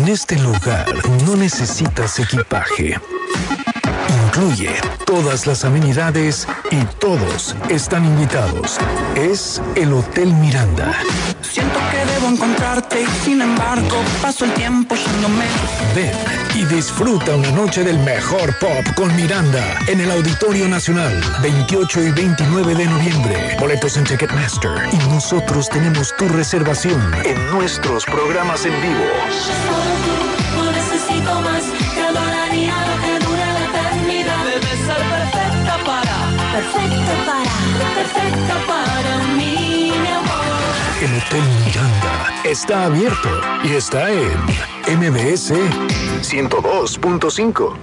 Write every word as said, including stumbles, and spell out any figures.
En este lugar no necesitas equipaje. Incluye todas las amenidades y todos están invitados. Es el Hotel Miranda. Siento que debo encontrarte y sin embargo paso el tiempo yéndome. Ven y disfruta una noche del mejor pop con Miranda en el Auditorio Nacional, veintiocho y veintinueve de noviembre. Boletos en Ticketmaster y nosotros tenemos tu reservación en nuestros programas en vivo. Solo tú, no necesito más, te adoraría que dure la eternidad. Debes ser perfecta para, Perfecto para, perfecta para mí, mi amor. El Hotel Miranda está abierto y está en M B S ciento dos punto cinco.